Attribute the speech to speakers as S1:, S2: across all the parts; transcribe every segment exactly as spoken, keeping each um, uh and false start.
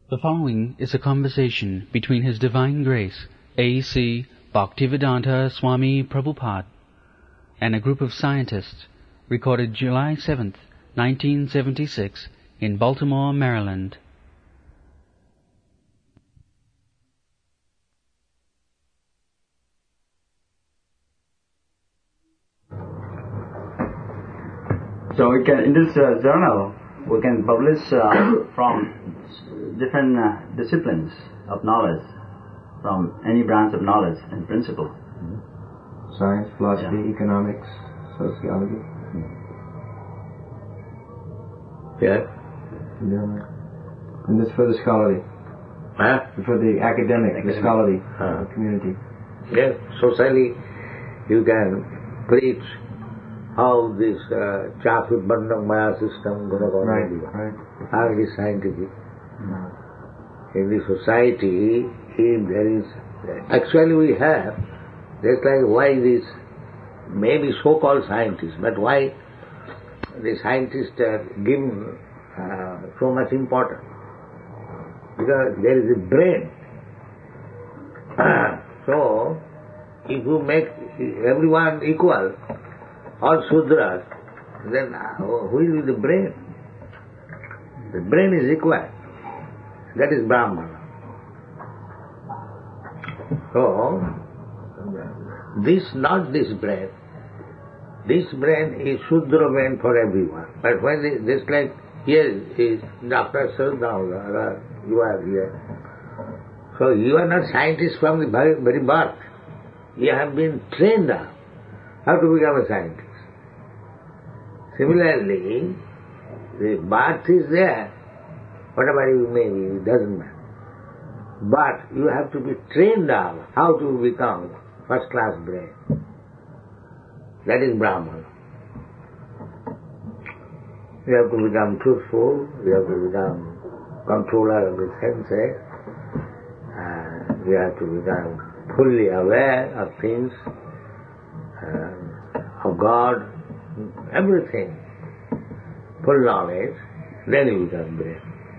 S1: The following is a conversation between His Divine Grace, A C Bhaktivedanta Swami Prabhupada, and a group of scientists, recorded July seventh, nineteen seventy-six, in Baltimore, Maryland.
S2: So we can, in this uh, journal, we can publish uh, from different uh, disciplines of knowledge, from any branch of knowledge and principle.
S3: Mm-hmm. Science, philosophy, yeah. Economics, sociology.
S4: Yeah.
S3: Yeah. And this for the scholarly.
S4: Huh?
S3: For the academic, academic. the scholarly
S4: huh.
S3: community.
S4: Yes, socially you can preach how this uh, Chafi Bandham Maya system gonna go.
S3: Right, right.
S4: How it is scientific.
S3: Mm-hmm.
S4: In the society, if there is, actually we have, just like why this, maybe so-called scientists, but why the scientists are given uh, so much importance? Because there is a brain. So, if you make everyone equal, all Sudras, then who will be the brain? The brain is equal. That is Brahmana. So, this, not this brain. This brain is Shudra brain for everyone. But when they, just like here is Doctor Sardaula, you are here. So you are not scientist from the very, very birth. You have been trained up how to become a scientist. Similarly, the birth is there, whatever you may be, it doesn't matter. But you have to be trained up how to become first class brain. That is Brahmana. You have to become truthful, you have to become controller of the senses, uh, you have to become fully aware of things, uh, of God, everything, full knowledge, then you become brain.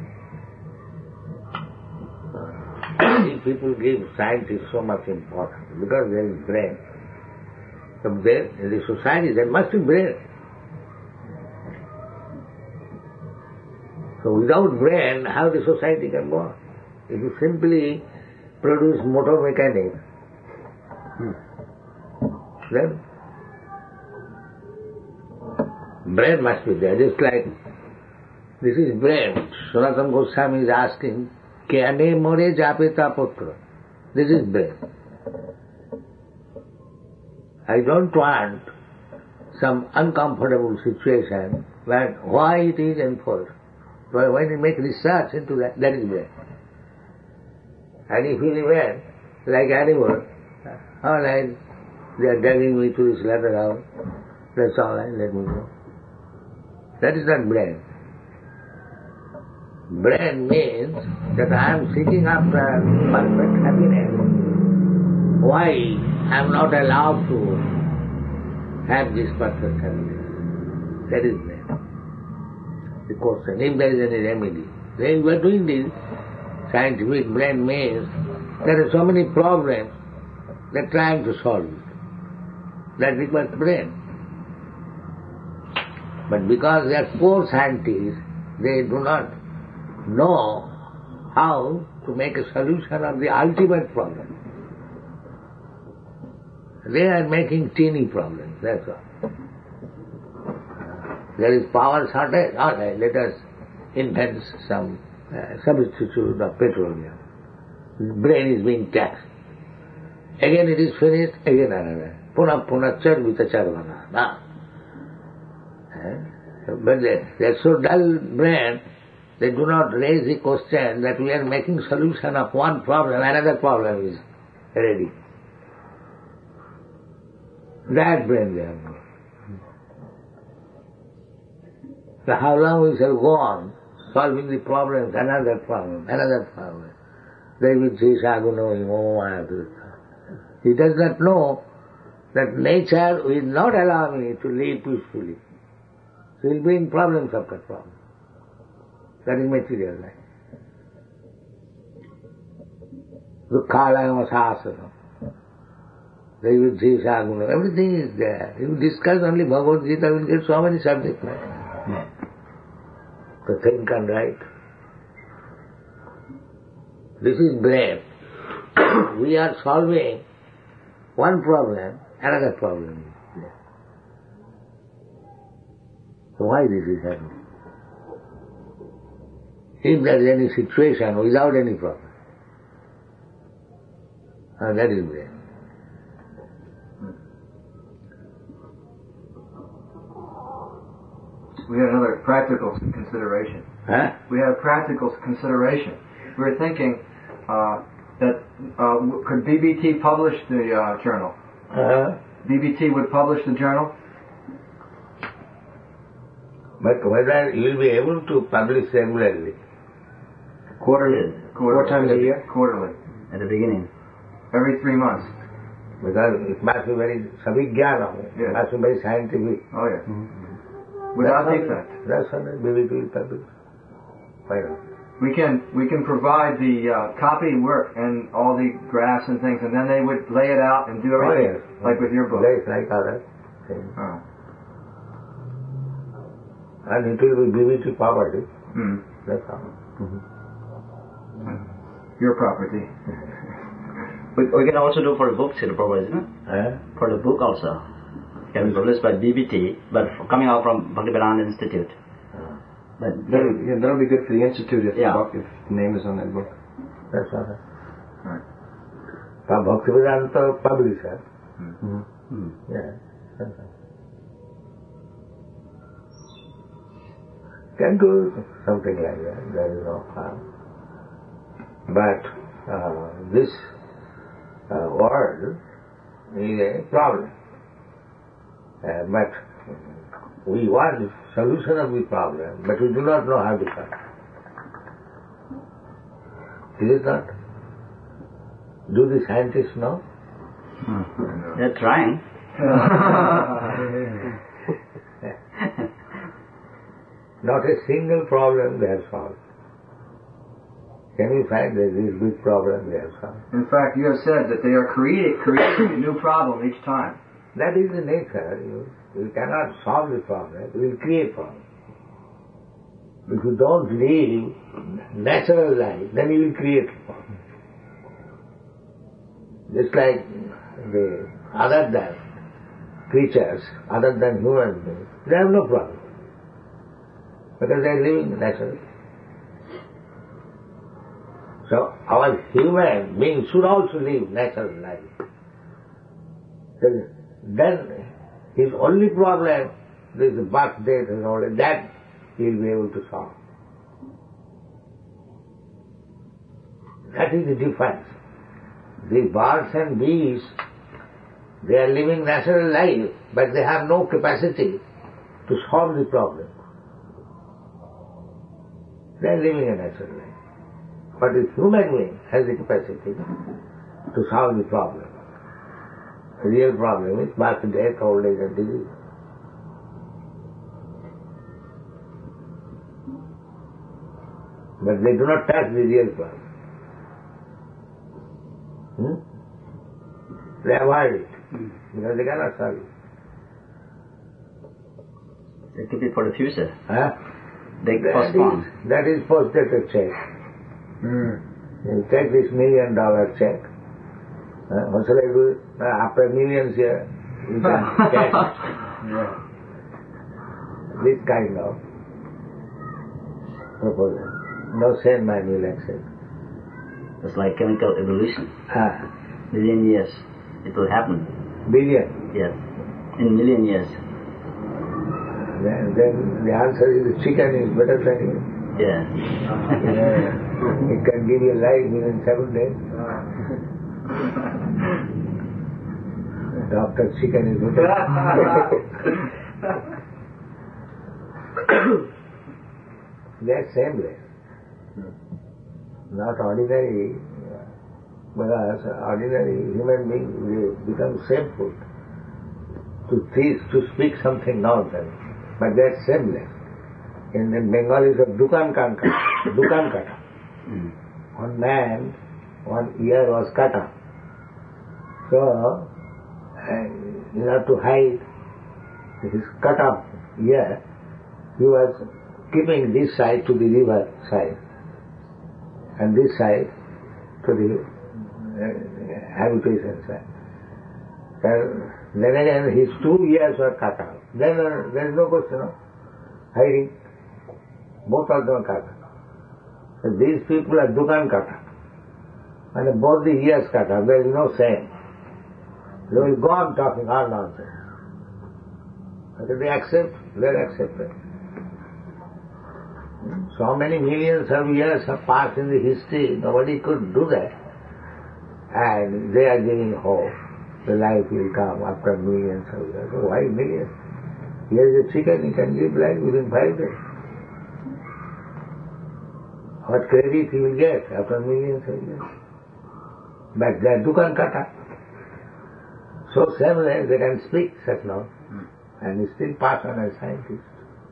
S4: People give scientists so much importance because there is brain. So there, in the society there must be brain. So without brain, how the society can go on? If you simply produce motor mechanics, then brain must be there. Just like this is brain. Sanatana Goswami is asking, Kyane more japeta putra. This is brain. I don't want some uncomfortable situation where why it is enforced. Why when you make research into that, that is brain. And if you remain like animal, all right, they are dragging me to this ladder house, that's all right, let me go. That is not brain. Brain means that I am seeking after perfect happiness. Why I am not allowed to have this perfect happiness? That is brain. The question, if there is any remedy. Then we are doing this. Scientific brain means there are so many problems, they are trying to solve it. That requires brain. But because they are poor scientists, they do not know how to make a solution of the ultimate problem. They are making teeny problems, that's all. There is power shortage, all right, let us invent some uh, substitute of petroleum. Brain is being taxed. Again it is finished, again another. Puna puna char vita charvana. Nah. But they, they are so dull brain, they do not raise the question that we are making solution of one problem, another problem is ready. That brain they have got. So how long we shall go on solving the problems, another problem, another problem. They will say, Saguno, he does not know that nature will not allow me to live peacefully. So he will bring problems after problems. That is material life. Dukhalayama Sasana, the Yuddhi Saguna, everything is there. You discuss only Bhagavad Gita, you will get so many subject matter.
S3: Yeah.
S4: To think and write. This is brain. We are solving one problem, another problem is there. So why this is happening? If there is any situation without any problem, and that is brain.
S3: We had another practical consideration.
S4: Huh?
S3: We had a practical consideration. We were thinking uh, that uh, could B B T publish the uh, journal?
S4: Uh-huh.
S3: B B T would publish the journal?
S4: But whether you will be able to publish regularly?
S3: Quarterly.
S2: Quarterly.
S3: Four times a year? Quarterly.
S2: At the beginning.
S3: Every three months.
S4: Because it must be very sabhigyana,
S3: Yeah.
S4: it must be very scientific.
S3: Oh, yeah.
S2: Mm-hmm.
S3: Without
S4: That's
S3: defect.
S4: all- That's all right. B B T will publish. Why not?
S3: We can we can provide the uh, copy work and all the graphs and things, and then they would lay it out and do everything,
S4: Oh, yes.
S3: like with your book.
S4: Just like other things.
S3: Oh.
S4: And it will be B B T property.
S3: Mm.
S4: That's all.
S3: Your property.
S2: We, we can also do for the books, Srila Prabhupada, isn't it?
S4: Eh?
S2: For the book also. Can be published by B B T, but coming out from Bhaktivedanta Institute. But
S3: That'll, yeah, that'll be good for the institute if,
S2: Yeah.
S3: the, book, if the name is on that book.
S4: That's all right.
S3: Right.
S4: But Bhaktivedanta publisher.
S3: Mm-hmm.
S2: Hmm.
S4: Yeah. That's all. Can do something like that. There is no harm. But uh, this uh, world is a problem. Uh, but we want the solution of the problem, but we do not know how to solve it. Is it not? Do the scientists know?
S2: Hmm. They're trying.
S4: Not a single problem they have solved. Can you find that this big problem they have solved?
S3: In fact, you have said that they are creating, creating a new problem each time.
S4: That is the nature. You, you cannot solve the problem, you will create problem. If you don't live natural life, then you will create problem. Just like the other than creatures, other than human beings, they have no problem. Because they are living naturally. So our human beings should also live natural life. Then his only problem is the birth, death and all that, that he will be able to solve. That is the difference. The birds and bees, they are living natural life, but they have no capacity to solve the problem. They are living a natural life. But the human being has the capacity to solve the problem. The real problem is birth, death, old age and disease. But they do not touch the real problem. Hmm? They avoid it because they cannot solve it.
S2: It could be for the future.
S4: Huh?
S2: They
S4: That
S2: postpone.
S4: is, that is post-dated check.
S3: Mm.
S4: You take this million dollar check. Uh, what shall I do? Uh, after millions here, you can cash
S3: Yeah.
S4: this kind of proposal. No send my will accept.
S2: It's like chemical evolution.
S4: Ah,
S2: Million years, it will happen.
S4: billion.
S2: Yes, in million years.
S4: Then, then the answer is the chicken is better than you.
S2: Yeah.
S4: Yeah. It can give you life within seven days. Doctor chicken is better. They are same way. Not ordinary, because ordinary human beings they become shameful to teach, to speak something nonsense. But they are shameless. In the Bengali is a dukan kanka, dukan kata.
S2: Mm.
S4: One man one ear was cut off. So, uh, in order to hide his cut off ear, he was keeping this side to the river side and this side to the uh, habitation side. And then again his two ears were cut off. Then uh, there is no question of hiding. Both of them are cut off. So these people are dukan cut off. And both the ears cut off. There is no saying. They will go on talking all nonsense. But they accept, they accept it. So many millions of years have passed in the history, nobody could do that. And they are giving hope. The life will come after millions of years. So why millions? Here is a chicken, he can give life within five days. What credit he will get after millions of years? But they are dukan kata. So similar, they can speak such now and still pass on as scientists.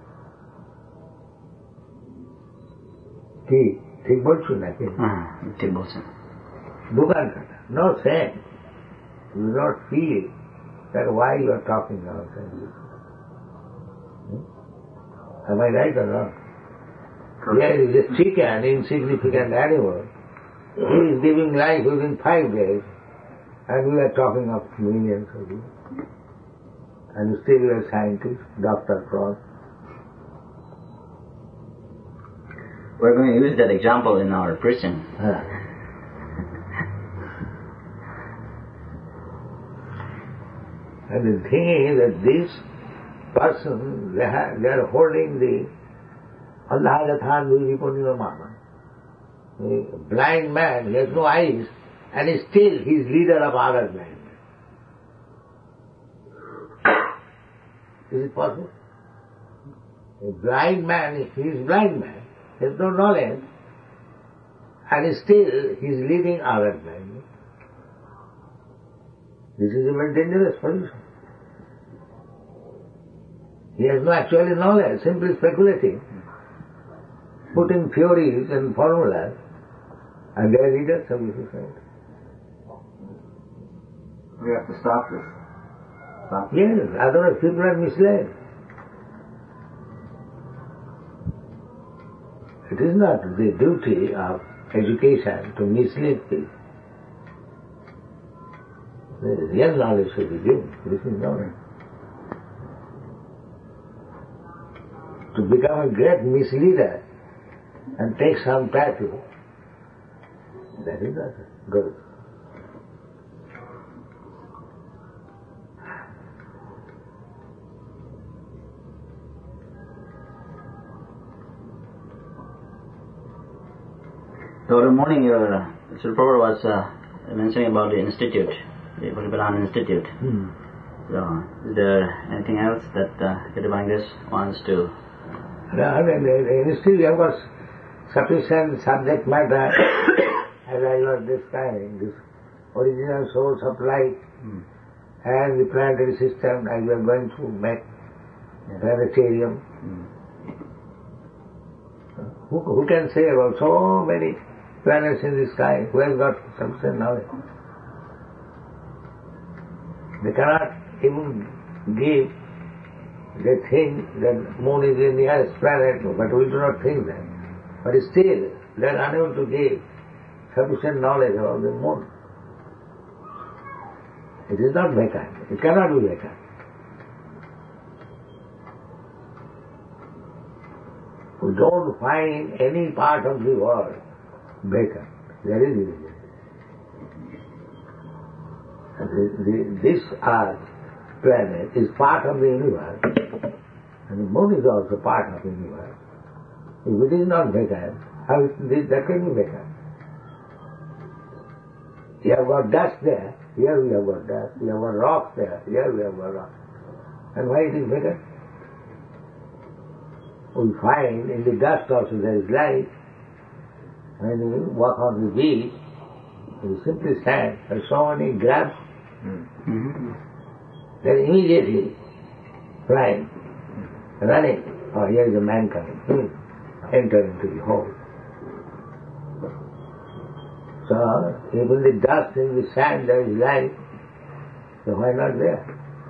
S4: ঠিক ঠিক বলছো নাকি
S2: ঠিক বলছেন
S4: দোকান কাটা no sense. You do not feel that why you are talking nonsense. Hmm? Am I right or wrong? There is a chicken, insignificant animal, who is giving life within five days, and we are talking of millions of you. And still you are scientists, Doctor Frost.
S2: We're going to use that example in our prison.
S4: Huh. And the thing is that this person, they, have, they are holding the Allah Gathan Vijipurnima Mama. The blind man, he has no eyes, and still he is leader of other blind men. Is it possible? A blind man, if he is blind man, he has no knowledge, and still he is leading other blind men. This is a very dangerous position. He has no actual knowledge, simply speculating, putting theories and formulas, and they are leaders of the society.
S3: We have to stop this. Stop this.
S4: Yes, otherwise people are misled. It is not the duty of education to mislead people. The real knowledge should be given. This is knowledge. To become a great misleader and take some title, that is not good.
S2: So every morning your Sri Prabhupada was uh, mentioning about the institute, the Bhaktivedanta Institute.
S4: Hmm.
S2: So is there anything else that uh, the Divine Grace wants to?
S4: No, the, the, the institute have got sufficient subject matter as I was describing, this original source of life
S2: Hmm.
S4: and the planetary system as we are going to make planetarium.
S2: Hmm.
S4: Who, who can say about so many planets in the sky? Who has got sufficient knowledge? They cannot even give, they think that moon is the nearest planet, but we do not think that. But still, they are unable to give sufficient knowledge about the moon. It is not vacant. It cannot be vacant. We don't find any part of the world vacant. There is religion. The, the, this earth planet is part of the universe, and the moon is also part of the universe. If it is not vacant, how is this, that can be vacant? You have got dust there, here we have got dust, we have got rocks there, here we have got rocks. And why it is vacant? We find in the dust also there is light. When you walk on the beach, you simply stand, there are so many grabs,
S2: Mm-hmm.
S4: then immediately flying, running. Oh, here is a man coming. Hmm. Enter into the hole. So So, even the dust in the sand there is life, so why not there?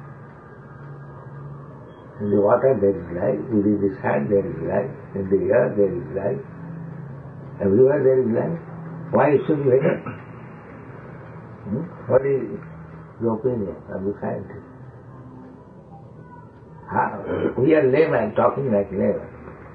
S4: In the water there is life, within the sand there is life, in the air there is life, everywhere there is life. Why should we wake up? Hmm? What is your opinion of the scientist? How? We are laymen talking like laymen.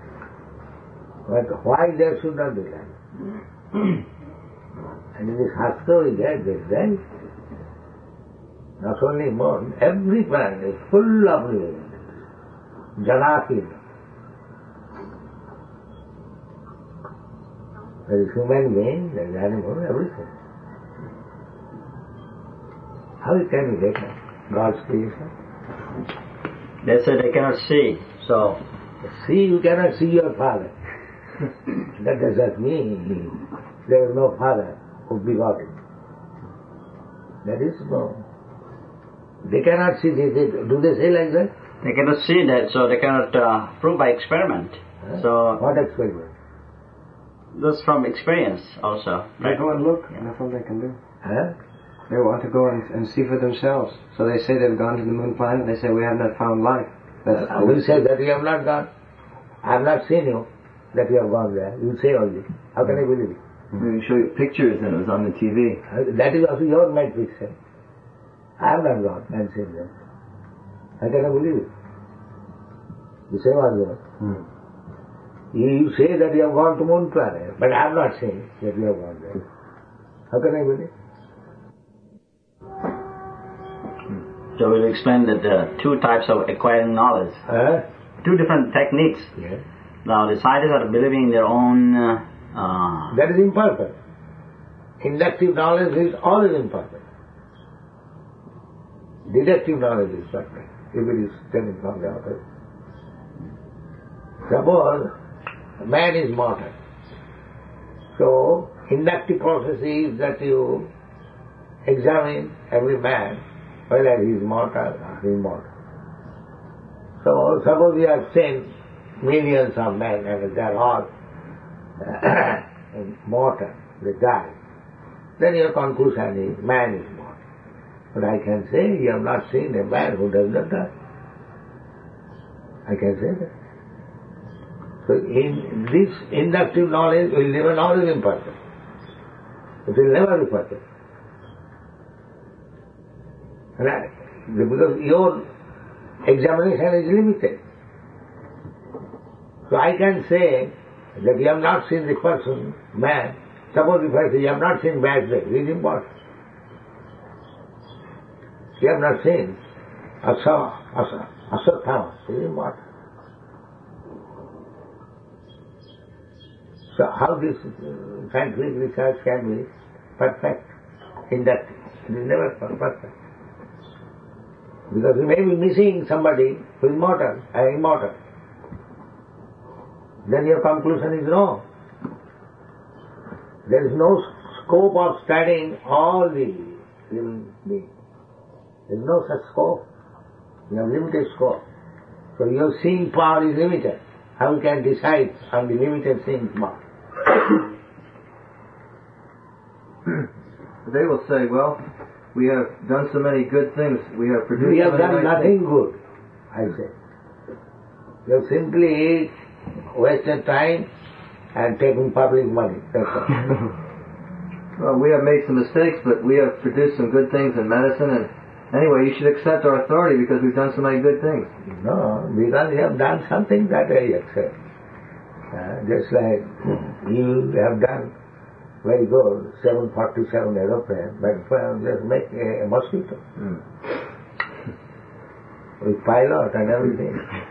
S4: But why there should not be life? And in this Shastra we get this, right? Not only moon, every planet is full of living. Janaki. There is human being, there is animal, everything. How can we get God's creation?
S2: They say they cannot see, so...
S4: See, you cannot see your father. That does not mean there is no father who begot him. That is no. They cannot see, they, they, do they say like that?
S2: They cannot see that, so they cannot uh, prove by experiment.
S4: Huh?
S2: So
S4: what experiment?
S2: That's from experience also.
S3: They
S2: Right?
S3: go and look, and that's all they can do.
S4: Huh?
S3: They want to go and, and see for themselves. So they say they've gone to the moon planet, they say we have not found life. That's
S4: Uh, we say that you have not gone. I have not seen you, that you have gone there. You say only. How can I believe it?
S3: We show you pictures and it was on the T V.
S4: Uh, That is also your mind fiction. I have not gone and seen that. How can I believe it? The same argument.
S3: Hmm.
S4: You, you say that you have gone to moon planet, but I have not seen that you have gone there. How can I believe?
S2: So we'll explain that there are two types of acquiring knowledge.
S4: Huh?
S2: Two different techniques.
S4: Yes.
S2: Now the scientists are believing in their own... Uh, uh,
S4: That is imperfect. Inductive knowledge is always imperfect. Deductive knowledge is perfect, if it is stemming from the author. Suppose man is mortal. So, inductive process is that you examine every man, whether he is mortal or immortal. So, suppose we have seen millions of men and they are all mortal, they die. Then your conclusion is man is mortal. But I can say you have not seen a man who does not die. I can say that. So in this inductive knowledge will never always imperfect. It will never be perfect. Right? Because your examination is limited. So I can say that you have not seen the person, man. Suppose if I say you have not seen bad day, it is important. You have not seen Asa, Asa, Asatthama, it is important. So how this uh, scientific research can be perfect, inductive? It is never perfect. Because you may be missing somebody who is mortal, uh, immortal. Then your conclusion is wrong. There is no scope of studying all the living beings. There is no such scope. You have limited scope. So your seeing power is limited. How you can decide on the limited seeing power?
S3: They will say, well, we have done so many good things, we have produced
S4: We have
S3: so many
S4: done
S3: nice
S4: nothing
S3: things.
S4: good, I say. You have simply wasted time and taken public money. That's all.
S3: Well, we have made some mistakes, but we have produced some good things in medicine, and anyway, you should accept our authority because we've done so many good things.
S4: No, because you have done something that I accept. Uh, just like you have done very good, seven forty-seven aeroplane, but well, just make a, a mosquito.
S3: Mm.
S4: With pilot and everything.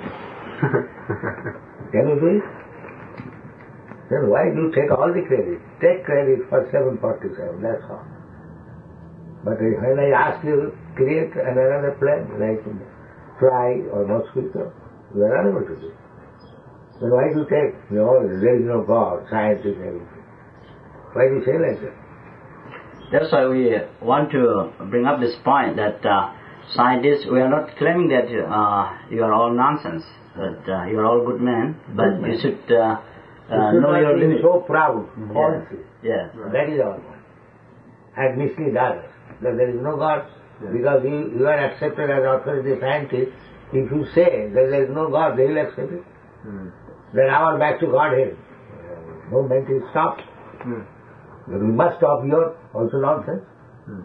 S4: Can you do it? Then why do you take all the credit? Take credit for seven forty-seven, that's all. But when I ask you to create another plane, like fly or mosquito, you are unable to do it. Then why do you take, you know, there is no God, science is everything. Why do you say like that?
S2: That's why we want to bring up this point that uh, scientists, we are not claiming that uh, you are all nonsense, that uh, you are all good men, but
S4: Good
S2: you
S4: men.
S2: should uh,
S4: You
S2: uh,
S4: should
S2: know
S4: not
S2: your
S4: be
S2: limit.
S4: so proud, falsely.
S2: Yes.
S4: That is our point. and mislead others that there is no God. Yeah. Because you, you are accepted as authority scientist. If you say that there is no God, they will accept it. Mm. Then our back to Godhead. Movement is stopped. Mm. But we must stop your also nonsense. Mm.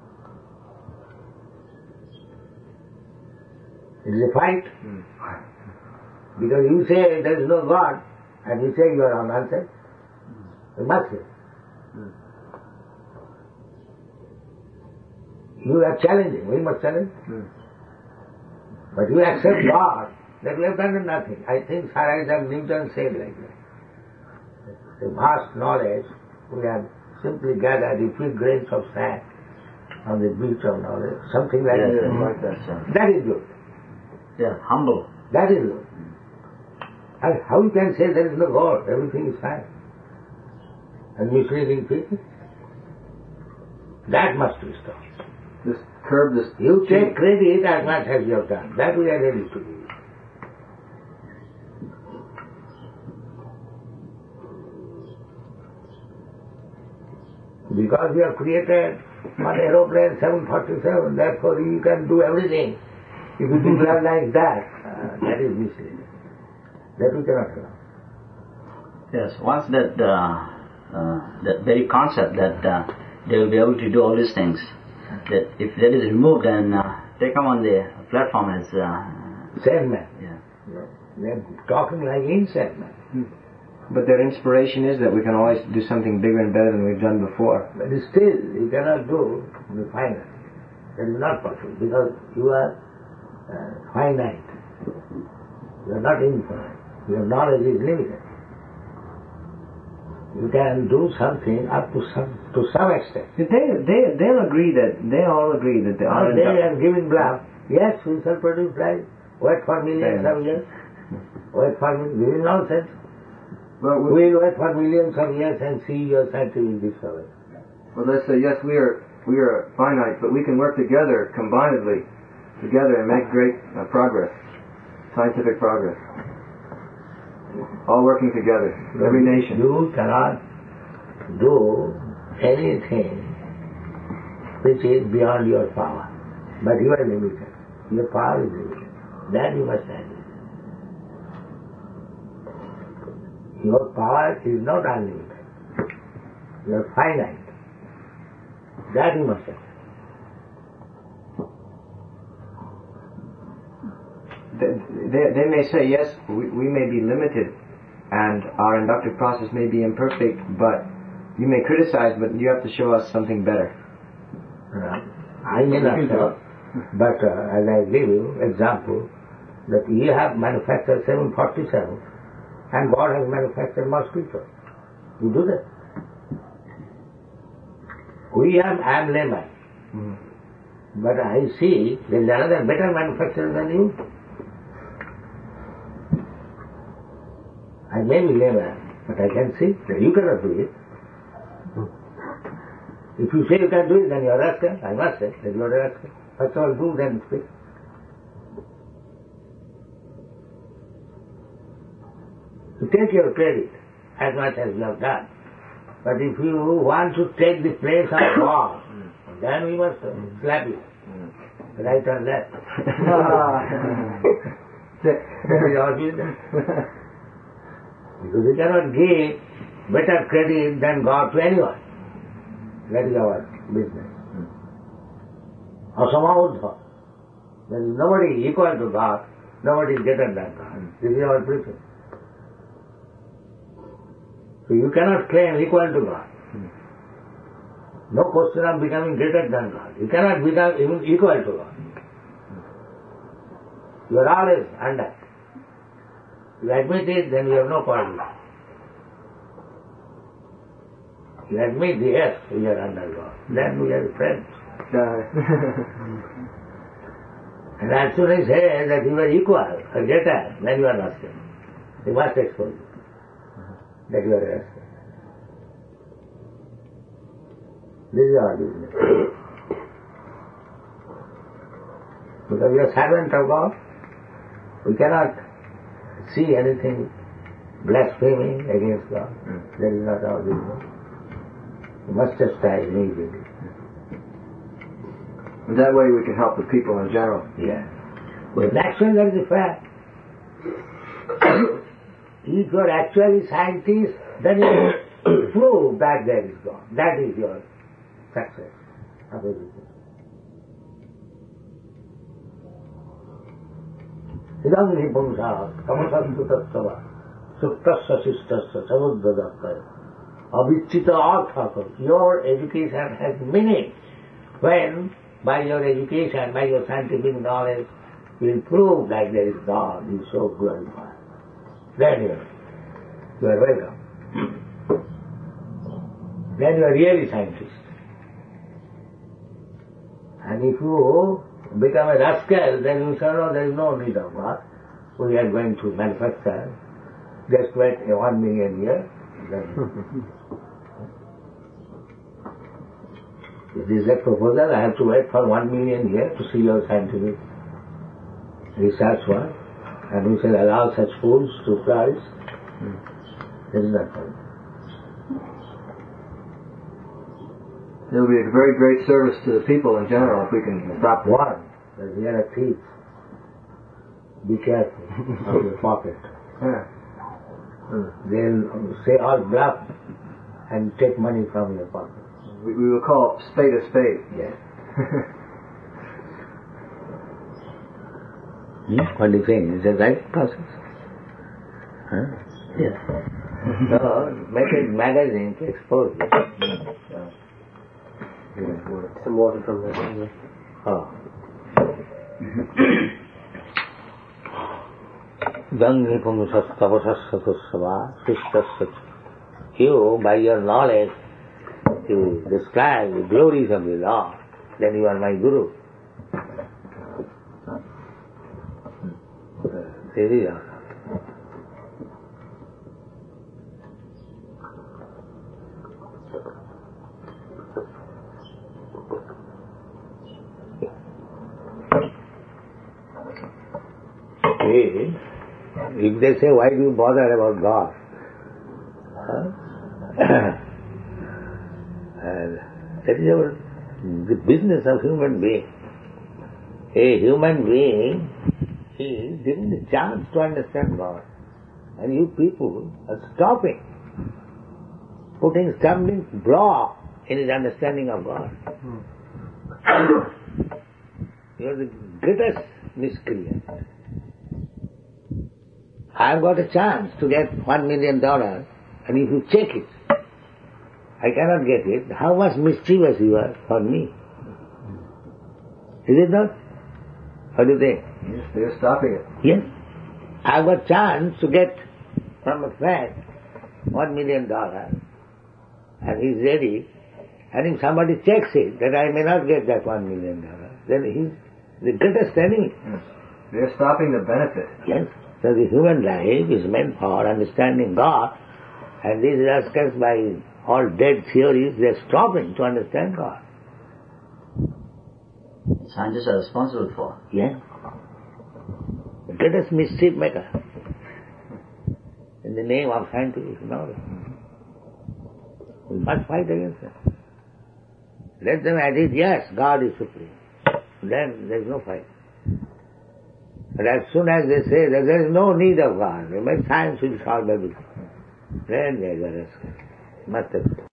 S4: It is a fight. Mm. Because you say there is no God, and you say you are on nonsense. Mm. You must say. Mm. You are challenging. We must challenge. Mm. But you accept God, that we have done nothing. I think Sir Isaac Newton said like that. The vast knowledge we have simply gathered a few grains of sand on the beach of knowledge, something like
S2: yes,
S4: that.
S2: Yes, like that, sir.
S4: That is good.
S2: Yeah, humble.
S4: That is good. And how you can say there is no God, everything is fine? And misleading people? That must be stopped.
S3: Just curb this.
S4: You take credit as much as you have done. That we are ready to do. Because you have created one aeroplane seven forty-seven, therefore you can do everything. If you people are like that, uh, that is misleading. That we cannot allow.
S2: Yes, once that uh, uh, that very concept that uh, they will be able to do all these things, that if that is removed and uh, they come on the platform as uh,
S4: sane men.
S2: Yeah.
S4: Yeah. They are talking like insane men.
S3: Hmm. But their inspiration is that we can always do something bigger and better than we've done before.
S4: But still, you cannot do the final. That is not possible because you are uh, finite. You are not infinite. Your knowledge is limited. You can do something up to some to some extent.
S3: They they they'll agree that they all agree that they are.
S4: They are giving bluff. Yes, we shall produce life. Wait for millions of years. Wait for millions. This is nonsense.
S3: Well,
S4: we will wait for millions of years and see your scientific discovery.
S3: Well, they say yes, we are we are finite, but we can work together, combinedly, together, and make great uh, progress, scientific progress. All working together, every nation.
S4: You cannot do anything which is beyond your power, but you are limited. Your power is limited. That you must handle. Your power is not unlimited. You are finite. That you must have.
S3: They, they, they may say, yes, we, we may be limited and our inductive process may be imperfect, but you may criticize, but you have to show us something better.
S4: Uh, I may not show, but uh, as I give you example, that you have manufactured seven forty-seven and God has manufactured mosquitoes. You do that. We are, I am layman. Mm. But I see there is another better manufacturer than you. I may be layman, but I can see that you cannot do it. If you say you can do it, then you are a rascal. I must say that you are a rascal. First of all, do, then speak. You take your credit as much as you have done. But if you want to take the place of God, then we must slap you. Right or left. That is our business. Because we cannot give better credit than God to anyone. That is our business. Asamaudha. There is nobody equal to God, nobody greater than God. This is our preaching. So you cannot claim equal to God. No question of becoming greater than God. You cannot become even equal to God. You are always under. You admit it, then you have no problem. You admit, yes, we are under God. Then we are friends. And as soon as you say that you are equal or greater, then you are rascal. You must expose you. That you are a rascal. This is our business. Because we are servant of God, we cannot see anything blaspheming against God. Mm. That is not our business. You must chastise immediately.
S3: And that way we can help the people in general.
S4: Yeah. But actually that is a fact. If you are actually scientist, then you prove that there is God. That is your success. Idam hi pumsa, kamasantu tattva, suktasya sistasya, samuddhadakkaya, avichita arthaka. Your education has meaning when, by your education, by your scientific knowledge, you will prove that there is God, you so glorified. Then you are, you are welcome. Then you are really scientist. And if you become a rascal, then you say, no, there is no need of God. We are going to manufacture. Just wait one million years. If this is a proposal, I have to wait for one million years to see your scientific research work. And we shall allow such fools to flourish. This is not fun.
S3: It will be a very great service to the people in general if we can stop
S4: One, that we are a thief. Be careful of your pocket.
S3: Yeah.
S4: They'll say all bluff and take money from your pocket.
S3: We, we will call spade a spade.
S4: Yes. hmm? What do you think? Is that right process? Huh? Yes. So, make a magazine to expose it. Yeah.
S3: Some water from there.
S4: Oh. Gangi Pungusastavasasatusava Kristasat. You, by your knowledge, you describe the glories of the Lord, then you are my Guru. This is all. If they say, why do you bother about God? Huh? And that is our, the business of human being. A human being is given the chance to understand God. And you people are stopping, putting stumbling block in his understanding of God. You are the greatest miscreant. I have got a chance to get one million dollars, and if you check it, I cannot get it. How much mischievous you are for me. Is it not? What do you think?
S3: Yes, they are stopping it.
S4: Yes. I have got chance to get from a friend one million dollars, and he is ready, and if somebody checks it that I may not get that one million dollars, then he is the greatest enemy.
S3: Yes. They are stopping the benefit.
S4: Yes. So the human life is meant for understanding God, and these rascals, by all dead theories, they are stopping to understand God.
S2: Scientists are responsible for.
S4: Yes. The greatest mischief maker in the name of scientific knowledge. We must fight against them. Let them admit, yes, God is supreme. Then there is no fight. But as soon as they say that there is no need of God, science will solve everything, then they are rascals. Must have